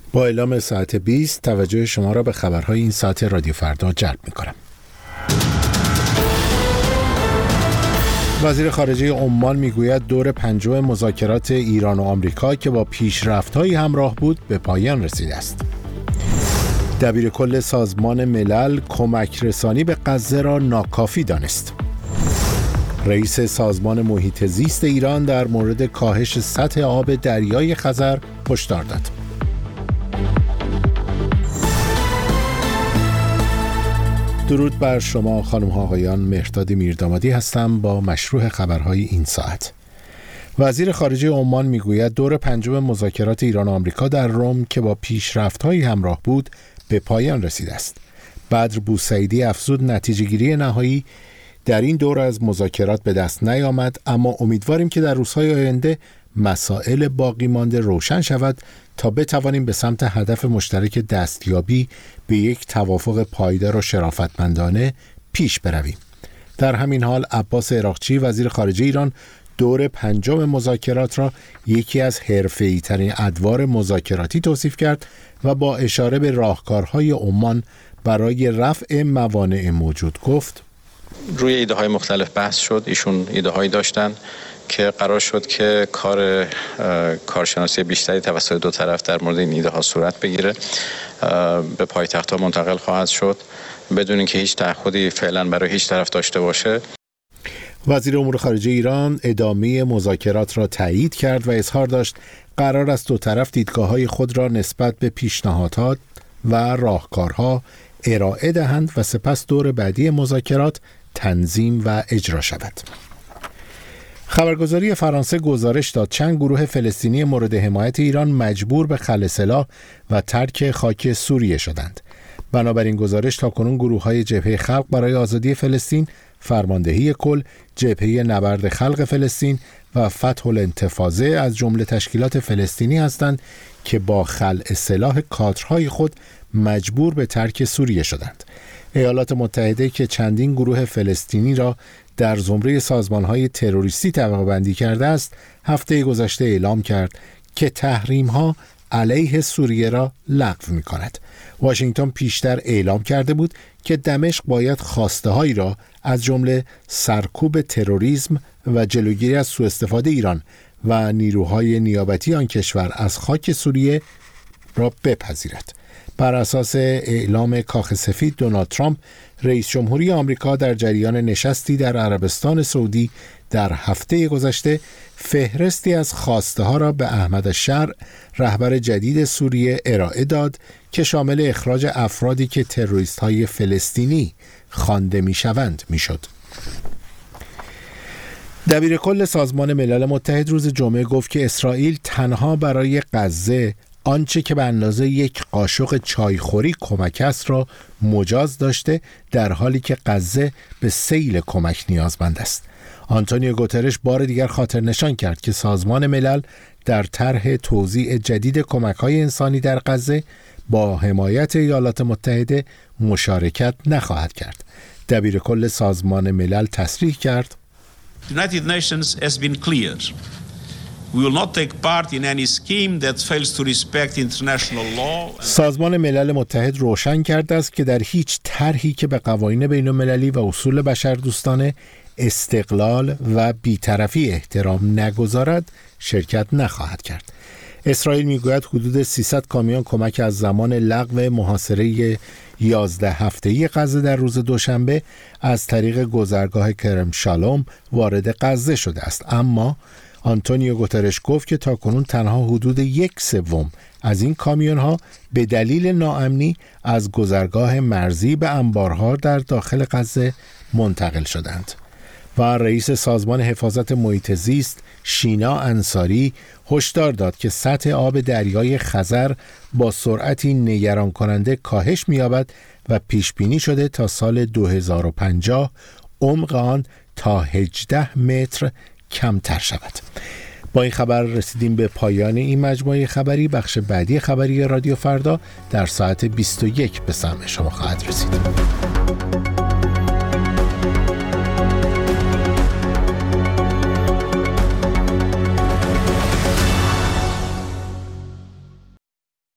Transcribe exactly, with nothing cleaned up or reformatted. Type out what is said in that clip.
با اعلام ساعت بیست توجه شما را به خبرهای این ساعت رادیو فردا جلب می‌کنم. وزیر خارجه عمان میگوید دور پنجم مذاکرات ایران و آمریکا که با پیشرفت‌هایی همراه بود به پایان رسیده است. دبیر کل سازمان ملل کمک رسانی به غزه را ناکافی دانست. رئیس سازمان محیط زیست ایران در مورد کاهش سطح آب دریای خزر هشدار داد. درود بر شما خانم ها آقایان، مهرداد میردامادی هستم با مشروع خبرهای این ساعت. وزیر خارجه عمان میگوید دور پنجم مذاکرات ایران و آمریکا در روم که با پیشرفت‌هایی همراه بود به پایان رسیده است. بدر بوسعیدی افزود نتیجه‌گیری نهایی در این دور از مذاکرات به دست نیامد، اما امیدواریم که در روزهای آینده مسائل باقی مانده روشن شود تا بتوانیم به سمت هدف مشترک دستیابی به یک توافق پایدار و شرافتمندانه پیش برویم. در همین حال عباس عراقچی وزیر خارجه ایران دور پنجم مذاکرات را یکی از حرفه‌ای ترین ادوار مذاکراتی توصیف کرد و با اشاره به راهکارهای عمان برای رفع موانع موجود گفت: روی ایده های مختلف بحث شد. ایشون ایده هایی داشتن که قرار شد که کار کارشناسی بیشتری توسط دو طرف در مورد این ایده ها صورت بگیره، به پایتخت ها منتقل خواهد شد بدون اینکه هیچ تعهدی فعلا برای هیچ طرف داشته باشه. وزیر امور خارجه ایران ادامه مذاکرات را تایید کرد و اظهار داشت قرار است دو طرف دیدگاه‌های خود را نسبت به پیشنهادات و راهکارها ارائه دهند و سپس دور بعدی مذاکرات تنظیم و اجرا شود. خبرگزاری فرانسه گزارش داد چند گروه فلسطینی مورد حمایت ایران مجبور به خلع سلاح و ترک خاک سوریه شدند. بنابراین گزارش تاکنون گروه‌های جبهه خلق برای آزادی فلسطین، فرماندهی کل، جبهه نبرد خلق فلسطین و فتح الانتفاضه از جمله تشکیلات فلسطینی هستند که با خلع سلاح کادرهای خود مجبور به ترک سوریه شدند. ایالات متحده که چندین گروه فلسطینی را در زمره سازمان‌های تروریستی طبقه بندی کرده است، هفته گذشته اعلام کرد که تحریم‌ها علیه سوریه را لغو می‌کند. واشنگتن پیشتر اعلام کرده بود که دمشق باید خواسته‌هایی را از جمله سرکوب تروریسم و جلوگیری از سوء استفاده ایران و نیروهای نیابتی آن کشور از خاک سوریه را بپذیرد. بر اساس اعلام کاخ سفید، دونالد ترامپ رئیس جمهوری آمریکا در جریان نشستی در عربستان سعودی در هفته گذشته فهرستی از خواسته ها را به احمد الشرع رهبر جدید سوریه ارائه داد که شامل اخراج افرادی که تروریست های فلسطینی خوانده می شوند می شد. دبیر کل سازمان ملل متحد روز جمعه گفت که اسرائیل تنها برای غزه آنچه که به اندازه یک قاشق چایخوری کمک است را مجاز داشته، در حالی که غزه به سیل کمک نیازمند است. آنتونیو گوترش بار دیگر خاطر نشان کرد که سازمان ملل در طرح توزیع جدید کمک‌های انسانی در غزه با حمایت ایالات متحده مشارکت نخواهد کرد. دبیر کل سازمان ملل تصریح کرد: United Nations has been clear. We will not take part in any scheme that fails to respect international law. سازمان ملل متحد روشن کرده است که در هیچ طرحی که به قوانین بین‌المللی و اصول بشردوستانه، استقلال و بی‌طرفی احترام نگذارد شرکت نخواهد کرد. اسرائیل میگوید حدود سیصد کامیون کمک از زمان لغو محاصره یازده هفته‌ای غزه در روز دوشنبه از طریق گذرگاه کرم شالوم وارد غزه شده است، اما آنتونیو گوترش گفت که تاکنون تنها حدود یک سوم از این کامیون‌ها به دلیل ناامنی از گذرگاه مرزی به انبارها در داخل غزه منتقل شدند. و رئیس سازمان حفاظت محیط زیست شینا انصاری هشدار داد که سطح آب دریای خزر با سرعتی نگران کننده کاهش می‌یابد و پیش بینی شده تا سال دو هزار و پنجاه عمق آن تا هجده متر کمتر شود. با این خبر رسیدیم به پایان این مجموعه خبری. بخش بعدی خبری رادیو فردا در ساعت بیست و یک به سمع شما خواهد رسید.